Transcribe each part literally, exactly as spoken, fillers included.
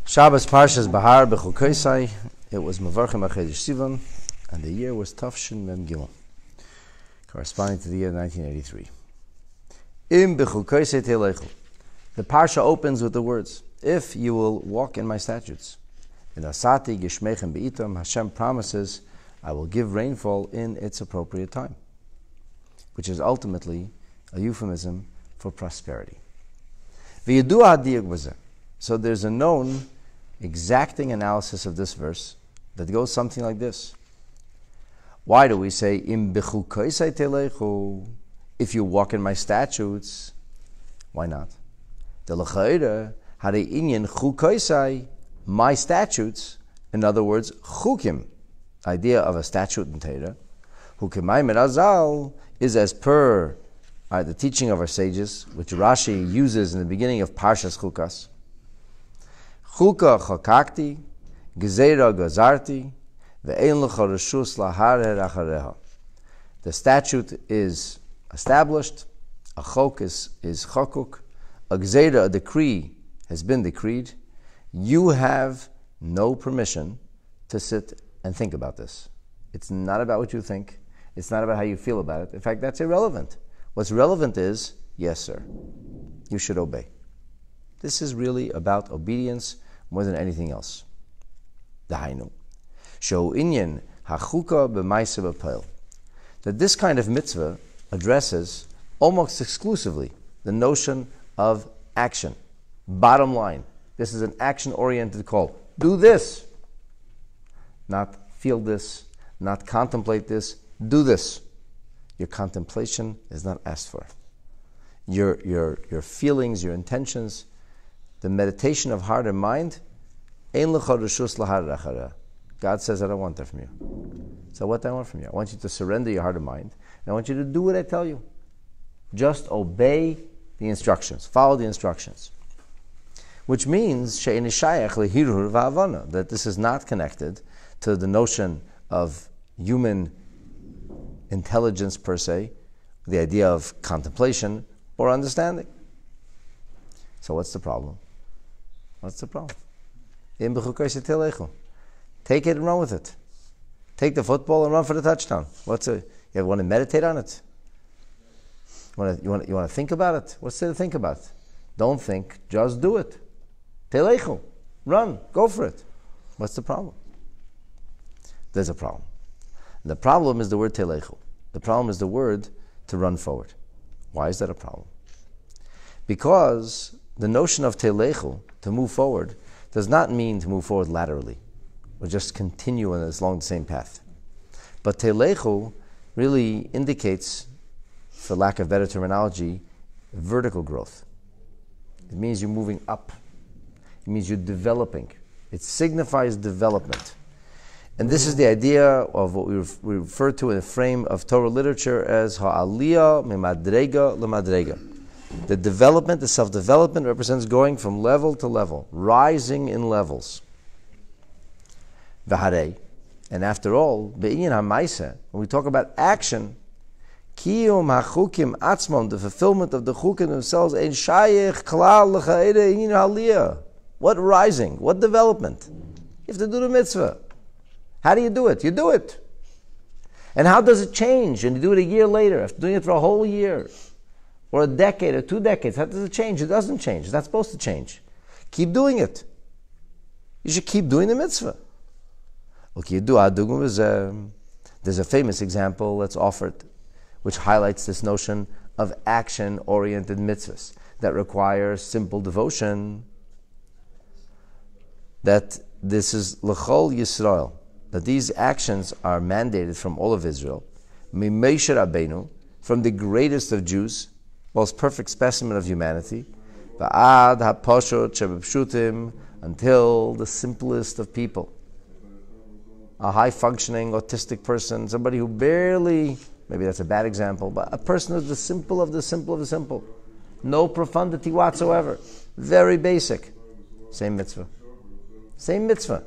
Shabbos Parshas Bahar B'Chukaisai. It was Mevarchim HaChedesh Sivan, and the year was Tafshin Mem Gimel, corresponding to the year nineteen eighty-three. Im B'Chukaisai Teilechu. The Parsha opens with the words, "If you will walk in my statutes." In Asati Gishmechem Be'itam, Hashem promises, I will give rainfall in its appropriate time, which is ultimately a euphemism for prosperity. V'yidu hadiyuk b'zeh. So there's a known, exacting analysis of this verse that goes something like this. Why do we say, Im b'chukaisai telechu, if you walk in my statutes? Why not? The l'chayre, hare inyan chukaisai, my statutes, in other words, chukim, idea of a statute in Torah, hukimai merazal, is as per uh, the teaching of our sages, which Rashi uses in the beginning of Parshas Chukas. Chuka chakakti, gezeira gazarti, ve'ein lecha reshus laharer achareha. The statute is established, a chok is, is chakuk, a gezeira, a decree, has been decreed. You have no permission to sit and think about this. It's not about what you think. It's not about how you feel about it. In fact, that's irrelevant. What's relevant is, yes, sir, you should obey. This is really about obedience more than anything else. Dahainu. Shehu inyan hachuka b'maisa b'peil. That this kind of mitzvah addresses almost exclusively the notion of action. Bottom line. This is an action-oriented call. Do this. Not feel this, not contemplate this. Do this. Your contemplation is not asked for. Your, your, your feelings, your intentions, the meditation of heart and mind, Ein lecha reshus laharer achareha. God says, I don't want that from you. So what do I want from you? I want you to surrender your heart and mind, and I want you to do what I tell you. Just obey the instructions. Follow the instructions. Which means she'ein shayach lehirhur v'havana, that this is not connected to the notion of human intelligence per se, the idea of contemplation or understanding. So what's the problem? What's the problem? Take it and run with it. Take the football and run for the touchdown. What's a, you want to meditate on it? You want to, you want to, you want to think about it? What's there to think about? Don't think, just do it. Telechu. Run. Go for it. What's the problem? There's a problem. The problem is the word telechu. The problem is the word to run forward. Why is that a problem? Because the notion of telechu, to move forward, does not mean to move forward laterally, or just continue along the same path. But telechu really indicates, for lack of better terminology, vertical growth. It means you're moving up. It means you're developing. It signifies development. And this is the idea of what we refer to in the frame of Torah literature as ha'aliyah mimadrega lemadrega. The development, the self-development represents going from level to level, rising in levels. V'harei, and after all, be'inyan ha'maisa, when we talk about action, kiyum ha'chukim atzmon, the fulfillment of the chukim themselves, ein shayich klal l'cha'ere inyan ha'aliyah. What rising? What development? You have to do the mitzvah. How do you do it? You do it. And how does it change? And you do it a year later, after doing it for a whole year, or a decade, or two decades. How does it change? It doesn't change. It's not supposed to change. Keep doing it. You should keep doing the mitzvah. There's a famous example that's offered, which highlights this notion of action-oriented mitzvahs that require simple devotion. That this is l'chol Yisrael, that these actions are mandated from all of Israel, Mimoshe Rabbeinu, from the greatest of Jews, most perfect specimen of humanity, va'ad ha'poshot shebepshutim, until the simplest of people, a high-functioning autistic person, somebody who barely, maybe that's a bad example, but a person who's the simple of the simple of the simple, no profundity whatsoever, very basic, same mitzvah. Same mitzvah.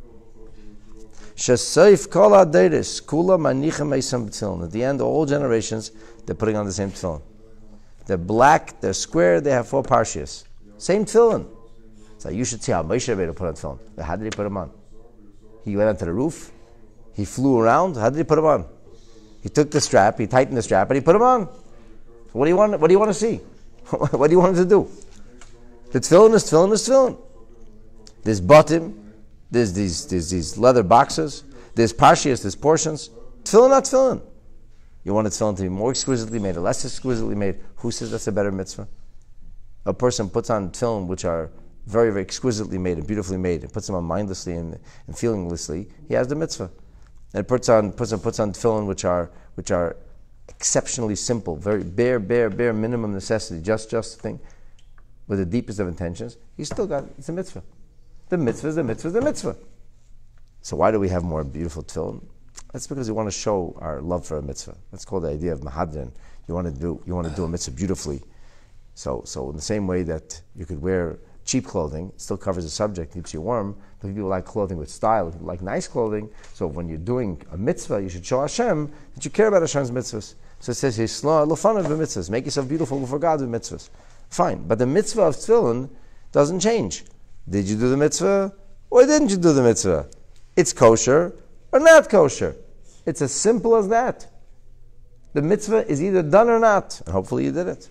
Sheseif kol ha'deres kula manichem eisam tefillin. At the end, all generations, they're putting on the same tefillin. They're black, they're square, they have four parshias. Same tefillin. So you should see how Moshe Rabbeinu put on tefillin. How did he put them on? He went onto the roof. He flew around. How did he put them on? He took the strap. He tightened the strap, and he put them on. What do you want? What do you want to see? What do you want him to do? The tefillin is tefillin is tefillin. There's bottom. There's these there's these leather boxes. There's parshias. There's portions. Tefillin, not tefillin. You want a tefillin to be more exquisitely made or less exquisitely made. Who says that's a better mitzvah? A person puts on tefillin which are very, very exquisitely made and beautifully made and puts them on mindlessly and, and feelinglessly. He has the mitzvah. And puts on puts on puts on tefillin which are which are exceptionally simple, very bare, bare, bare minimum necessity, just just thing, with the deepest of intentions. He's still got it's a mitzvah. The mitzvah is the mitzvah is the mitzvah. So why do we have more beautiful tefillin? That's because we want to show our love for a mitzvah. That's called the idea of mahadrin. You want to do you want to do a mitzvah beautifully. So so in the same way that you could wear cheap clothing, it still covers the subject, keeps you warm, but people like clothing with style, people like nice clothing. So when you're doing a mitzvah, you should show Hashem that you care about Hashem's mitzvahs. So it says, mitzvahs, make yourself beautiful before God with mitzvahs. Fine, but the mitzvah of tefillin doesn't change. Did you do the mitzvah or didn't you do the mitzvah? It's kosher or not kosher. It's as simple as that. The mitzvah is either done or not, and hopefully you did it.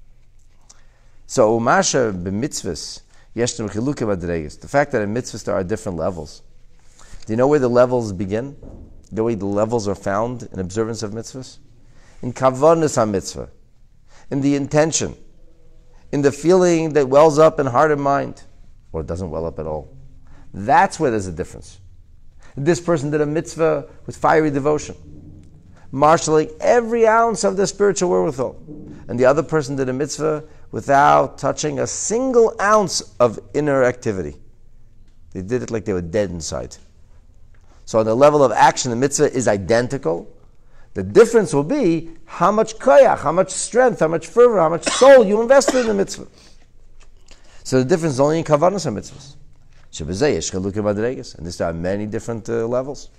So umasha b'mitzvahs yeshtem chilukim adregas. The fact that in mitzvahs there are different levels. Do you know where the levels begin? The way the levels are found in observance of mitzvahs? In kavanas ha-mitzvah, in the intention, in the feeling that wells up in heart and mind, or it doesn't well up at all. That's where there's a difference. This person did a mitzvah with fiery devotion, marshaling every ounce of their spiritual wherewithal, and the other person did a mitzvah without touching a single ounce of inner activity. They did it like they were dead inside. So on the level of action, the mitzvah is identical. The difference will be how much koyach, how much strength, how much fervor, how much soul you invested in the mitzvah. So the difference is only in kavanas and mitzvahs. And this there are many different uh, levels.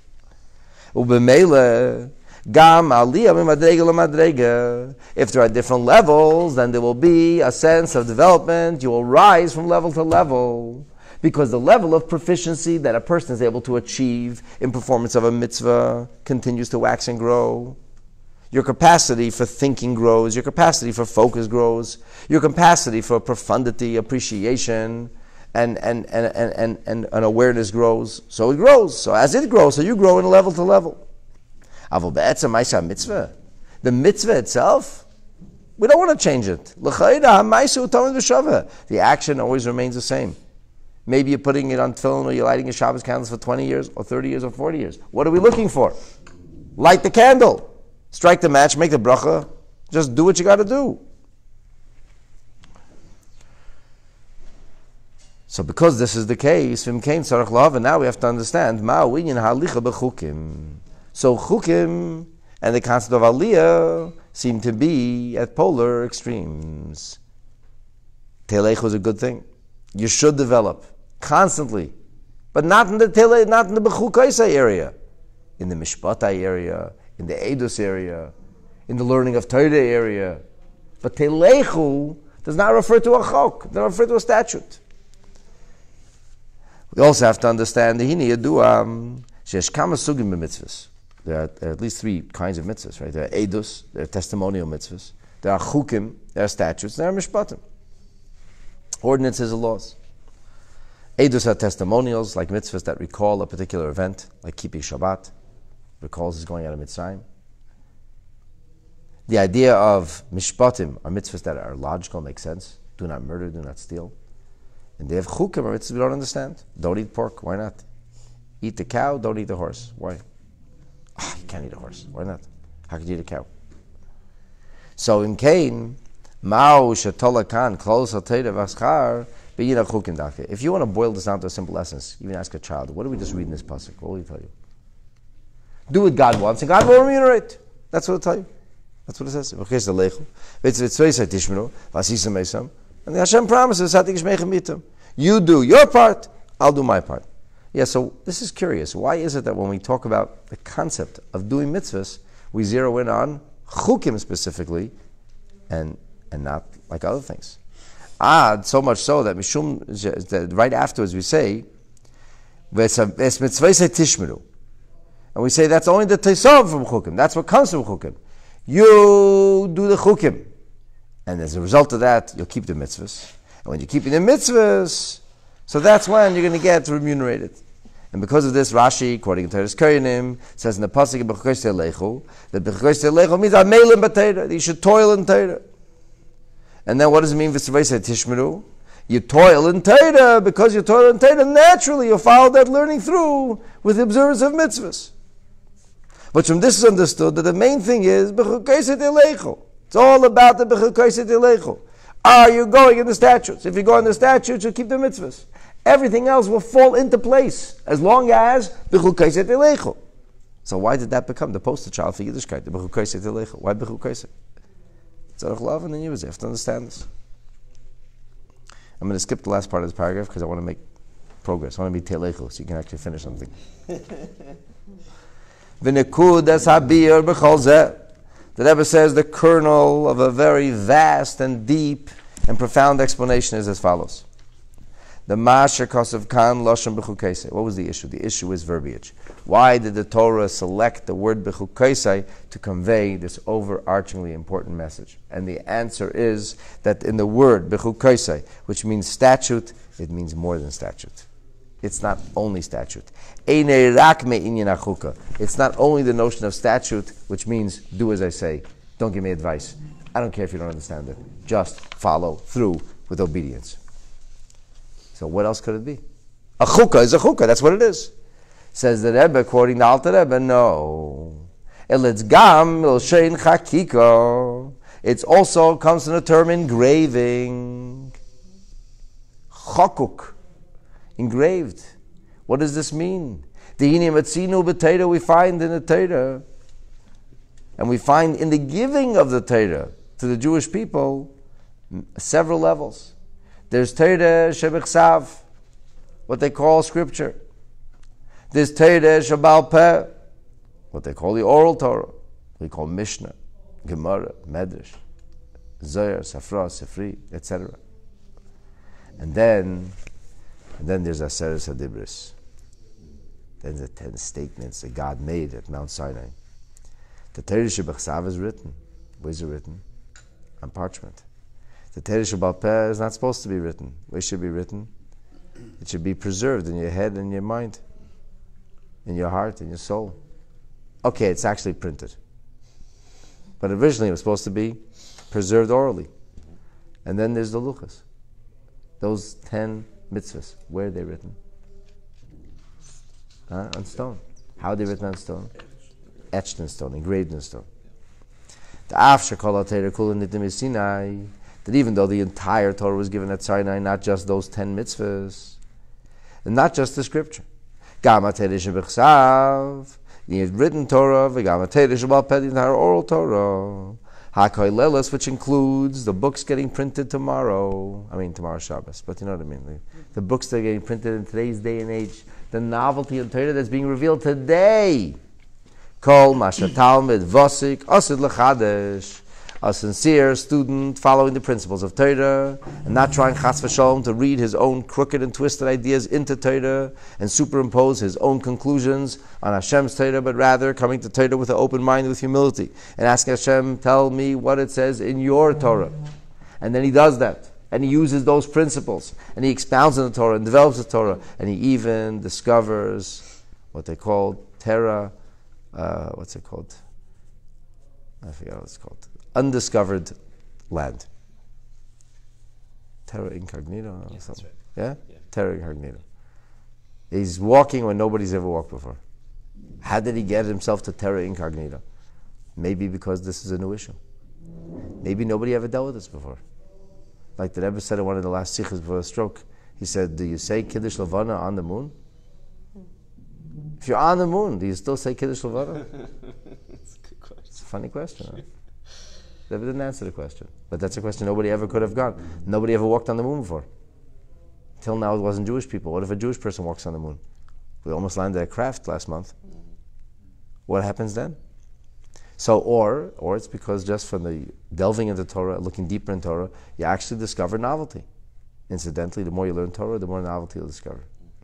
Gam aliyah mimadrega lamadrega. If there are different levels, then there will be a sense of development. You will rise from level to level. Because the level of proficiency that a person is able to achieve in performance of a mitzvah continues to wax and grow. Your capacity for thinking grows. Your capacity for focus grows. Your capacity for profundity, appreciation, and, and, and, and, and, and, and awareness grows. So it grows. So as it grows, so you grow in level to level. The mitzvah itself, we don't want to change it. The action always remains the same. Maybe you're putting it on tefillin or you're lighting your Shabbos candles for twenty years or thirty years or forty years. What are we looking for? Light the candle. Strike the match, make the bracha. Just do what you got to do. So because this is the case, and now we have to understand, so chukim and the concept of aliyah seem to be at polar extremes. Telech was a good thing. You should develop constantly, but not in the tele, not in the bechukaisa area, in the mishpatai area, in the edus area, in the learning of Torah area. But telechu does not refer to a chok; it does refer to a statute. We also have to understand the hini yaduam sheyesh kama sugim b'mitzvahs. There are, there are at least three kinds of mitzvahs, right? There are edus, there are testimonial mitzvahs, there are chukim, there are statutes, there are mishpatim, ordinances and laws. Edus are testimonials, like mitzvahs that recall a particular event, like keeping Shabbat, recalls is going out of Mitzrayim. The idea of mishpatim are mitzvahs that are logical, make sense. Do not murder, do not steal. And they have chukim, are mitzvahs we don't understand. Don't eat pork, why not? Eat the cow, don't eat the horse. Why? Oh, you can't eat a horse. Why not? How could you eat a cow? So in Cain, Mao shetolakan close vaschar b'yina chukim dake. If you want to boil this down to a simple essence, even ask a child, what do we just read in this pasuk? What will he tell you? Do what God wants, and God will remunerate. That's what it'll tell you. That's what it says. And the Hashem promises, you do your part, I'll do my part. Yeah, so this is curious. Why is it that when we talk about the concept of doing mitzvahs, we zero in on chukim specifically, and and not like other things? Ah, so much so that Mishum, that right afterwards we say, Es mitzvah tishmeru. And we say that's only the Tesav from Chukim. That's what comes from Chukim. You do the Chukim. And as a result of that, you'll keep the mitzvahs. And when you're keeping the mitzvahs, so that's when you're going to get remunerated. And because of this, Rashi, quoting Teres Koyanim, says in the Pasuk B'chukosh Lechu, that B'chukosh Lechu means Amelim B'Teira, that you should toil in Teira. And then what does it mean, V'svayse Tishmeru? You toil in Teira, because you toil in Teira, naturally you follow that learning through with the observance of mitzvahs. But from this is understood that the main thing is B'chukosh Lechu. It's all about the B'chukosh Lechu. Are you going in the statutes? If you go in the statutes, you keep the mitzvahs. Everything else will fall into place as long as B'chukosh Lechu. So why did that become the poster child for Yiddishkeit? The B'chukosh Lechu. Why B'chukosh? Tzarech love and then you have to understand this. I'm going to skip the last part of this paragraph because I want to make progress. I want to be Telechu so you can actually finish something. V'nekudas habir b'chol zeh. The Rebbe says the kernel of a very vast and deep and profound explanation is as follows. The Masher Kosev Kan Loshem B'chukosh. What was the issue? The issue is verbiage. Why did the Torah select the word B'chukosh to convey this overarchingly important message? And the answer is that in the word B'chukosh, which means statute, it means more than statute. It's not only statute. It's not only the notion of statute, which means do as I say. Don't give me advice. I don't care if you don't understand it. Just follow through with obedience. So what else could it be? A chukah is a chukah. That's what it is. Says the Rebbe, quoting the Alter Rebbe, no. It's gam milshein chakika. It also comes from the term engraving. Chakuk. Engraved. What does this mean? The Yinim Atzinu b'Teira we find in the Teira. And we find in the giving of the Teira to the Jewish people several levels. There's Teira Shebechsav, what they call scripture. There's Teira Shebal Peh, what they call the oral Torah. We call Mishnah, Gemara, Medrash, Zohar, Safra, Sifri, et cetera. And then, and then there's Aseret HaDibris. Then the ten statements that God made at Mount Sinai. The Teira Shebechsav is written. Where's it written? On parchment. The Teira Shebal Peh is not supposed to be written. Where should it be written? It should be preserved in your head and your mind, in your heart and your soul. Okay, it's actually printed. But originally it was supposed to be preserved orally. And then there's the Luchas. Those ten mitzvahs, where are they written? Huh? On stone. How are they written on stone? Etched in stone, engraved in stone. The Afshar Kol HaTeira Kula Nitim Sinai. That even though the entire Torah was given at Sinai, not just those ten mitzvahs, and not just the scripture. Gam HaTeira Shebechsav, the written Torah, V'gam HaTeira Shebal Peh, the entire oral Torah. HaKoilelos, which includes the books getting printed tomorrow. I mean, tomorrow Shabbos, but you know what I mean. The, the books that are getting printed in today's day and age. The novelty of Torah that's being revealed today. Kol Masha Talmud Vosik Osid Lechadesh. A sincere student following the principles of Torah and not trying chas v'shalom to read his own crooked and twisted ideas into Torah and superimpose his own conclusions on Hashem's Torah, but rather coming to Torah with an open mind, with humility, and asking Hashem, tell me what it says in your Torah. And then he does that. And he uses those principles. And he expounds on the Torah and develops the Torah. And he even discovers what they call Terra, uh, what's it called? I forget what it's called. Undiscovered land. Terra incognita or yeah, something. Right. Yeah? yeah? Terra incognita. He's walking where nobody's ever walked before. How did he get himself to terra incognita? Maybe because this is a new issue. Maybe nobody ever dealt with this before. Like the Rebbe said in one of the last sikhs before a stroke, he said, do you say Kiddush Levana on the moon? If you're on the moon, do you still say Kiddush Levana? That's a good question. It's a funny question, huh? They didn't answer the question. But that's a question nobody ever could have gone. Nobody ever walked on the moon before. Till now it wasn't Jewish people. What if a Jewish person walks on the moon? We almost landed at Kraft last month. What happens then? So, or, or it's because just from the delving into Torah, looking deeper in Torah, you actually discover novelty. Incidentally, the more you learn Torah, the more novelty you'll discover.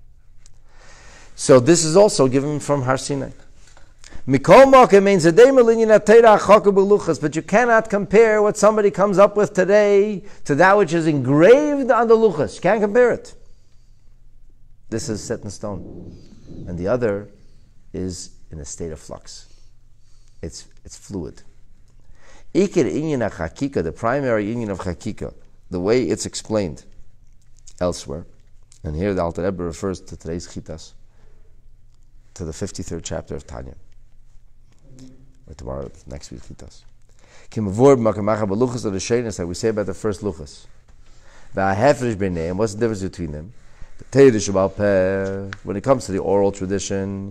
So this is also given from Har Sinai. Mikol means but you cannot compare what somebody comes up with today to that which is engraved on the luchas. You can't compare it. This is set in stone. And the other is in a state of flux. It's it's fluid. Ikir inyan hakika, the primary inyan of hakika, the way it's explained elsewhere, and here the Alter Rebbe refers to today's chitas, to the fifty-third chapter of Tanya, or tomorrow, next week's chitas. Kimavur b'makamacha b'luchas of the sheinas that we say about the first luchas. V'ahefresh b'neim, what's the difference between them? When it comes to the oral tradition,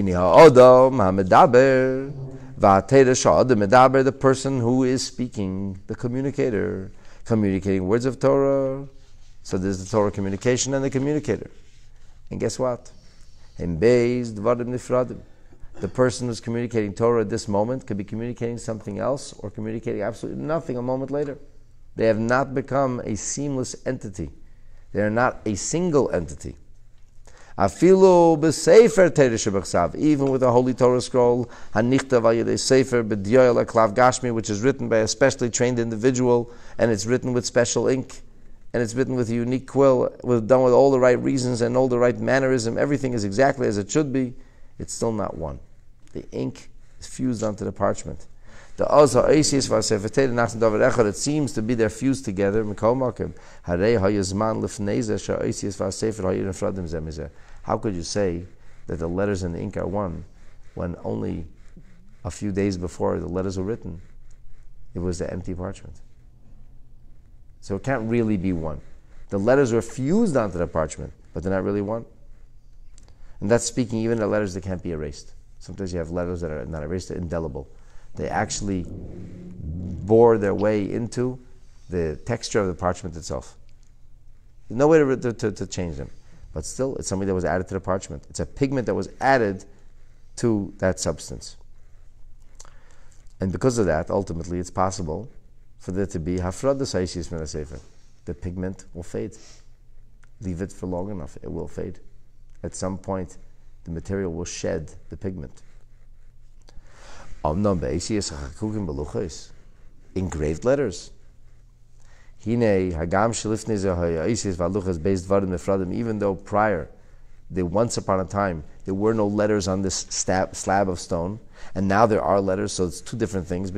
the person who is speaking, the communicator, communicating words of Torah. So there's the Torah communication and the communicator. And guess what? The person who's communicating Torah at this moment could be communicating something else or communicating absolutely nothing a moment later. They have not become a seamless entity. They are not a single entity. Even with a holy Torah scroll, which is written by a specially trained individual, and it's written with special ink, and it's written with a unique quill, with, done with all the right reasons and all the right mannerism, everything is exactly as it should be, it's still not one. The ink is fused onto the parchment. The Azha Eisius Vasefer Teda Nachsan Davar Echad, it seems to be they're fused together. Mikol Makim Harei Hayazman Lifneiza Sha Eisius Vasefer Hayir Nefradim Zemizeh. How could you say that the letters and the ink are one when only a few days before the letters were written, it was the empty parchment? So it can't really be one. The letters were fused onto the parchment, but they're not really one. And that's speaking even of letters that can't be erased. Sometimes you have letters that are not erased, they're indelible. They actually bore their way into the texture of the parchment itself. There's no way to, to, to change them. But still, it's something that was added to the parchment. It's a pigment that was added to that substance. And because of that, ultimately, it's possible for there to be hafrada saishis min hasefer. The pigment will fade. Leave it for long enough, it will fade. At some point, the material will shed the pigment. Engraved letters. Even though prior, there once upon a time, there were no letters on this stab, slab of stone, and now there are letters, so it's two different things.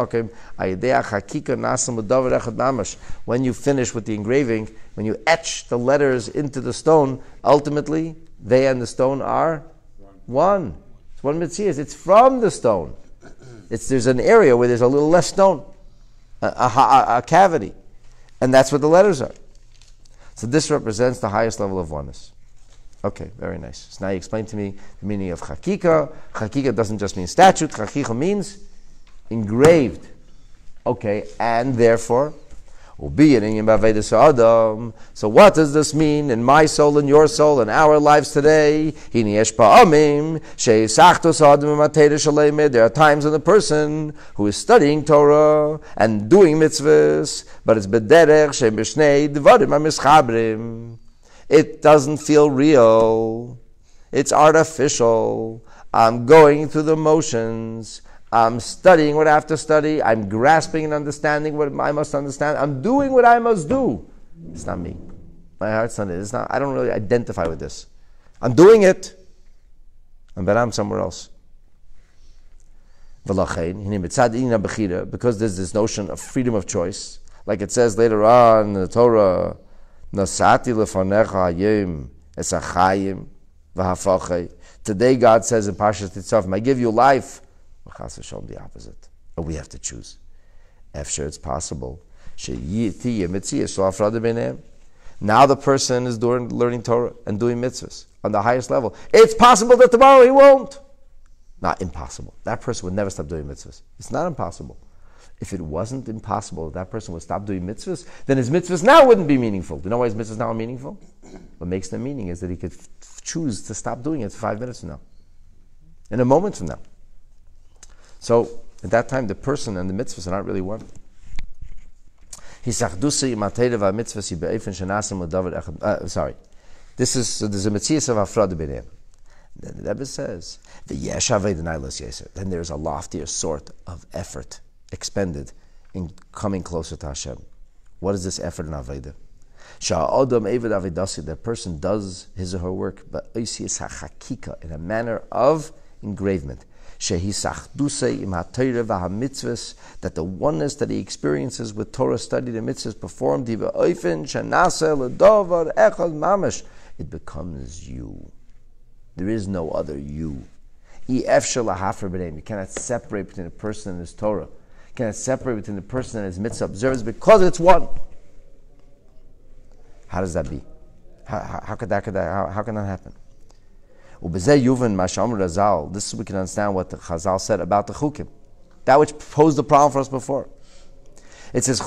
When you finish with the engraving, when you etch the letters into the stone, ultimately, they and the stone are one. It's one mitzias. It's from the stone. It's, there's an area where there's a little less stone, a, a, a, a cavity. And that's what the letters are. So this represents the highest level of oneness. Okay, very nice. So now you explain to me the meaning of chakika. Chakika doesn't just mean statute. Chakika means engraved. Okay, and therefore, so what does this mean in my soul, in your soul, in our lives today? There are times when the person who is studying Torah and doing mitzvahs, but it's bederech it doesn't feel real. It's artificial. I'm going through the motions. I'm studying what I have to study. I'm grasping and understanding what I must understand. I'm doing what I must do. It's not me. My heart's not it. It's not. I don't really identify with this. I'm doing it, but I'm somewhere else. Because there's this notion of freedom of choice, like it says later on in the Torah, "Nasati lefanecha hayom es hachayim v'hafachei." Today, God says in Parshas Tetzaveh, "I give you life." The opposite. But we have to choose. After it's possible. Now the person is doing, learning Torah and doing mitzvahs on the highest level. It's possible that tomorrow he won't. Not impossible. That person would never stop doing mitzvahs. It's not impossible. If it wasn't impossible that that person would stop doing mitzvahs, then his mitzvahs now wouldn't be meaningful. Do you know why his mitzvahs now are meaningful? What makes them meaning is that he could f- choose to stop doing it five minutes from now. In a moment from now. So, At that time, the person and the mitzvahs are not really one. Uh, sorry. This is, so there's a mitzvah of Afrad b'nei. Then the Rebbe says, then there's a loftier sort of effort expended in coming closer to Hashem. What is this effort in Aveda? The person does his or her work, but in a manner of engravement. That the oneness that he experiences with Torah studied and mitzvahs performed, it becomes you. There is no other you. You cannot separate between a person and his Torah. You cannot separate between the person and his mitzvah observes because it's one. How does that be? How, how, how could that, could that how, how can that happen? This is we can understand what the Chazal said about the chukim. That which posed the problem for us before. It says,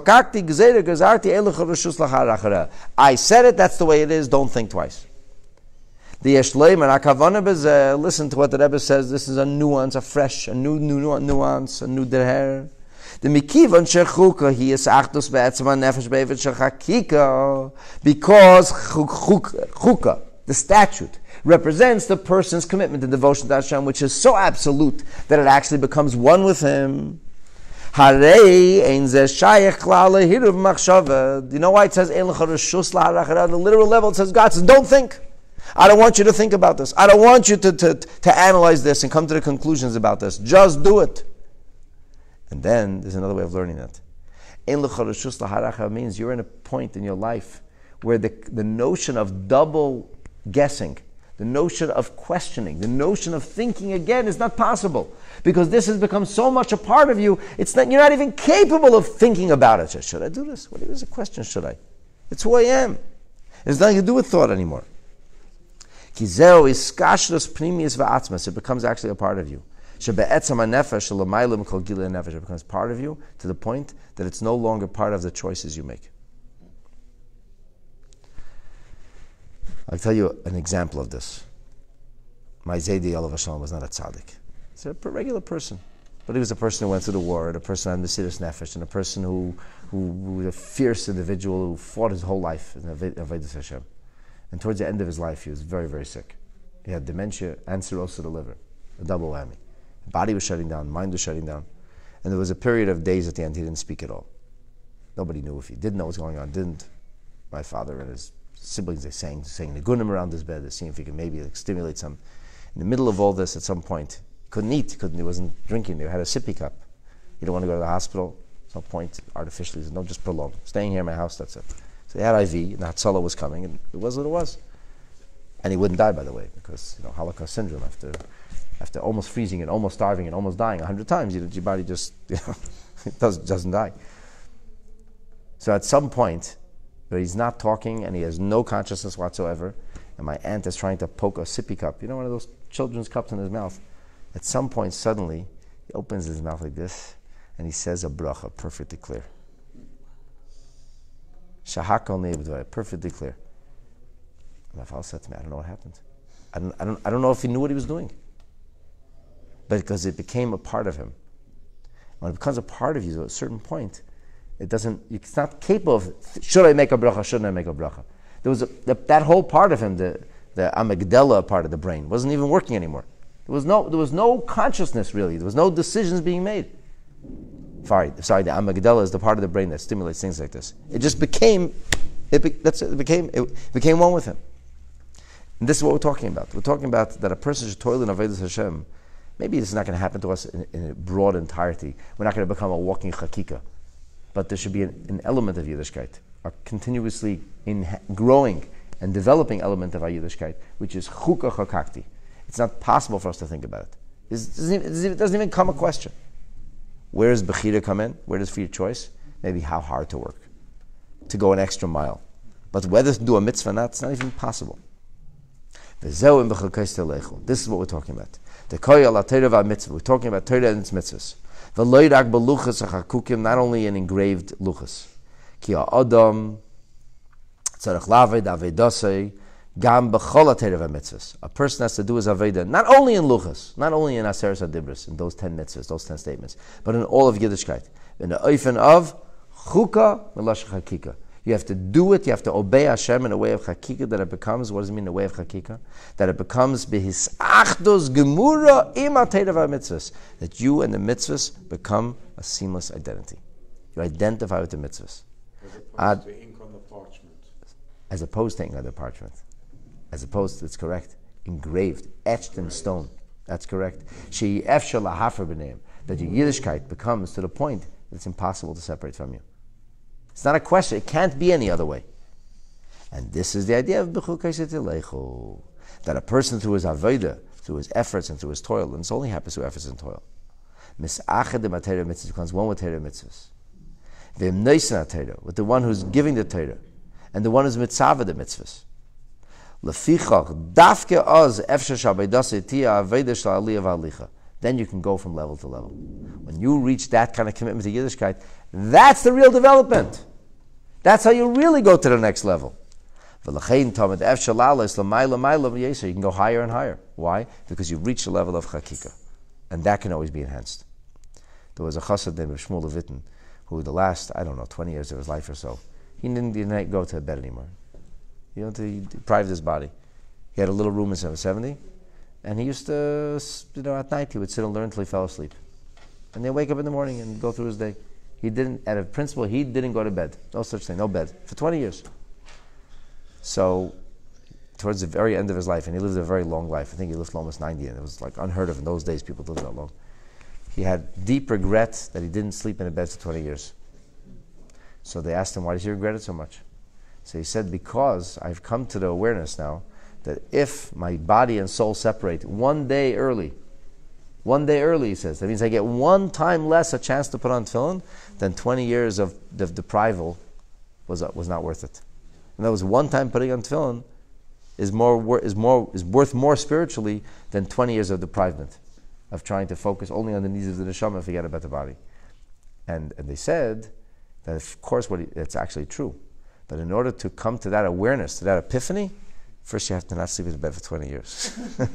I said it, that's the way it is, don't think twice. The Yeshleim and Akavana Bezeh, listen to what the Rebbe says, this is a nuance, a fresh, a new, new nuance, a new derher. The Mikivan Shechuka, he is Achdus Be'etzema Nefesh Be'evet Shechakika, because Chuka, the statute, represents the person's commitment and devotion to Hashem, which is so absolute that it actually becomes one with Him. You know why it says, on the literal level, it says, God says, don't think. I don't want you to think about this. I don't want you to, to, to analyze this and come to the conclusions about this. Just do it. And then there's another way of learning that. Means you're in a point in your life where the, the notion of double guessing, the notion of questioning, the notion of thinking again is not possible. Because this has become so much a part of you, it's not, you're not even capable of thinking about it. Should I do this? What is the question, should I? It's who I am. It has nothing to do with thought anymore. It becomes actually a part of you. It becomes part of you to the point that it's no longer part of the choices you make. I'll tell you an example of this. My Zaydi Olav Hashem was not a tzaddik. He's a regular person. But he was a person who went through the war, and a person who had Mesiras Nefesh, and a person who, who, who was a fierce individual who fought his whole life in Avodas Hashem. And towards the end of his life, he was very, very sick. He had dementia and cirrhosis of the liver, a double whammy. The body was shutting down, mind was shutting down. And there was a period of days at the end he didn't speak at all. Nobody knew if he did know what was going on, didn't. My father and his siblings, they sang, sang Nigunim around his bed, to see if he could maybe like, stimulate some. In the middle of all this, at some point, he couldn't eat, couldn't, he wasn't drinking, they had a sippy cup. He didn't want to go to the hospital, there's no point, artificially, no, just prolong. Staying here in my house, that's it. So he had I V, and the Hatzalah was coming, and it was what it was. And he wouldn't die, by the way, because, you know, Holocaust syndrome, after after almost freezing and almost starving and almost dying a hundred times, you know, your body just, you know, it doesn't, doesn't die. So at some point, where he's not talking and he has no consciousness whatsoever, and my aunt is trying to poke a sippy cup, you know, one of those children's cups in his mouth. At some point, suddenly, he opens his mouth like this, and he says a bracha, perfectly clear. Shahak only, perfectly clear. My father said to me, I don't know what happened. I don't, I don't, I don't know if he knew what he was doing. But because it became a part of him. When it becomes a part of you, at a certain point, it doesn't, it's not capable of, should I make a bracha, shouldn't I make a bracha? There was a, the, that whole part of him, the, the amygdala part of the brain, wasn't even working anymore. There was no, there was no consciousness really. There was no decisions being made. Sorry, sorry, the amygdala is the part of the brain that stimulates things like this. It just became, it, be, that's it, it became, it became one with him. And this is what we're talking about. We're talking about that a person should toil in Avodas Hashem. Maybe this is not going to happen to us in, in a broad entirety. We're not going to become a walking chakika. But there should be an, an element of Yiddishkeit, a continuously in, growing and developing element of our Yiddishkeit, which is chukah chakakti. It's not possible for us to think about it. It doesn't even, it doesn't even come a question. Where does Bechira come in? Where does free choice? Maybe how hard to work, to go an extra mile. But whether to do a mitzvah or not, it's not even possible. This is what we're talking about. The koyal Torah mitzvah. We're talking about Torah and its mitzvahs. Not only in engraved luchas. Ki ha'adam tzarech laved avedasei Gam b'chol ha'Torah v'mitzvos. A person has to do his avodah not only in luchos, not only in aseres hadibros, in those ten mitzvahs, those ten statements, but in all of Yiddishkeit. In the oifen of chuka melashon chakika. You have to do it, you have to obey Hashem in a way of chakika, that it becomes, what does it mean, the way of chakika? That it becomes behisachdus gemura im ha'Torah v'mitzvos. That you and the mitzvahs become a seamless identity. You identify with the mitzvahs. As opposed Ad, to ink on the parchment. As opposed to ink on the parchment. As opposed to, it's correct, engraved, etched in stone. That's correct. She'ef shalahafer b'neim. That your Yiddishkeit becomes to the point that it's impossible to separate from you. It's not a question. It can't be any other way. And this is the idea of b'chukei leichu, that a person through his avodah, through his efforts and through his toil, and this only happens through efforts and toil, misachad the Torah mitzvahs, becomes one with Torah mitzvahs. V'im noisen Torah, with the one who's giving the Torah, and the one who's mitzvah the mitzvahs. Lefichach dafke oz efshe shabeidase tia avodah shel aliyah v'alicha. Then you can go from level to level. When you reach that kind of commitment to Yiddishkeit, that's the real development. That's how you really go to the next level. You can go higher and higher. Why? Because you've reached the level of chakika. And that can always be enhanced. There was a chassid named Shmuel Levittin, who the last, I don't know, twenty years of his life or so, he didn't, didn't go to bed anymore. You know, he deprived his body. He had a little room in seven seventy, and he used to, you know, at night he would sit and learn until he fell asleep. And then wake up in the morning and go through his day. He didn't, out of principle, he didn't go to bed. No such thing, no bed. For twenty years. So, towards the very end of his life, and he lived a very long life. I think he lived almost ninety, and it was like unheard of in those days, people lived that long. He had deep regret that he didn't sleep in a bed for twenty years. So they asked him, why does he regret it so much? So he said, because I've come to the awareness now that if my body and soul separate one day early, one day early, he says, that means I get one time less a chance to put on tefillin, then twenty years of the deprival was uh, was not worth it. And that was one time putting on tefillin is more is more is worth more spiritually than twenty years of deprivement, of trying to focus only on the needs of the neshama and forget about the body. And and they said that of course what he, it's actually true, but in order to come to that awareness, to that epiphany, first you have to not sleep in bed for twenty years.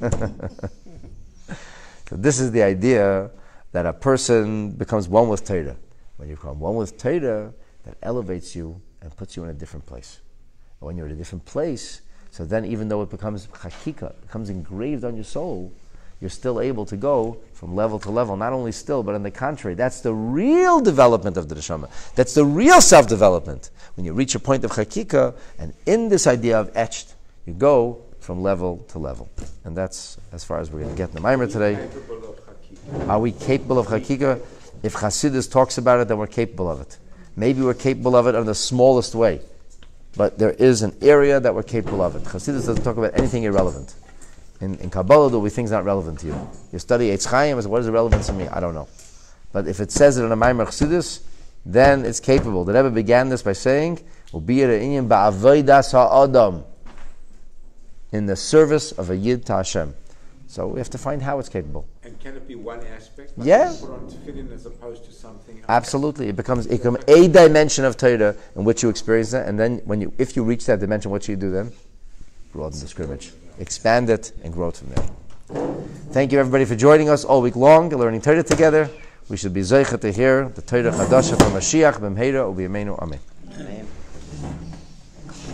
So this is the idea that a person becomes one with Torah. When you become one with Torah, that elevates you and puts you in a different place. And when you're in a different place, so then even though it becomes chakika, it becomes engraved on your soul, you're still able to go from level to level. Not only still, but on the contrary, that's the real development of the neshama. That's the real self-development. When you reach a point of chakika, and in this idea of etched, you go from level to level. And that's as far as we're going to get in the Maimer today. Are we capable of chakika? If Chassidus talks about it, then we're capable of it. Maybe we're capable of it in the smallest way. But there is an area that we're capable of it. Chassidus doesn't talk about anything irrelevant. In, in Kabbalah, there'll be things not relevant to you. You study Eitz Chaim, what is the relevance to me? I don't know. But if it says it in a Maimer Chassidus, then it's capable. The Rebbe began this by saying, in the service of a Yid to Hashem. So we have to find how it's capable. And can it be one aspect? Like Yeah. Put on tefillin as opposed to something else? Absolutely. It becomes, it becomes a dimension of Torah in which you experience that, and then when you, if you reach that dimension, what should you do then? Broaden the scrimmage. Expand it and grow it from there. Thank you everybody for joining us all week long, learning Torah together. We should be zeicha to hear the Torah Chadasha from Mashiach, B'mheira, U'B'yameinu. Amen.